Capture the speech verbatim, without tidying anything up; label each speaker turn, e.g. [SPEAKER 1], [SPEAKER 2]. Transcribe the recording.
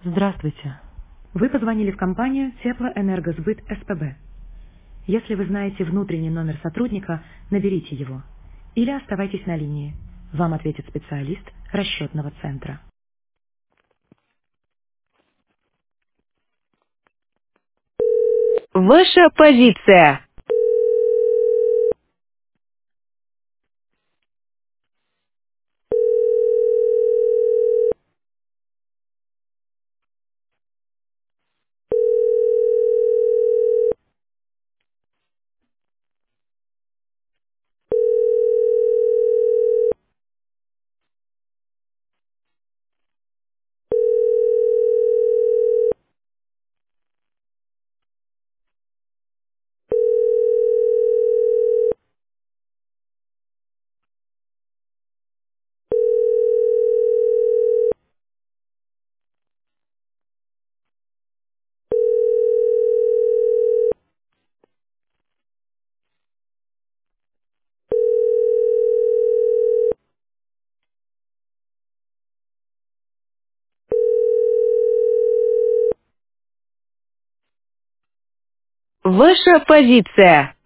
[SPEAKER 1] Здравствуйте. Вы позвонили в компанию Теплоэнергосбыт СПБ. Если вы знаете внутренний номер сотрудника, наберите его. Или оставайтесь на линии. Вам ответит специалист расчетного центра. Ваша позиция. Ваша позиция.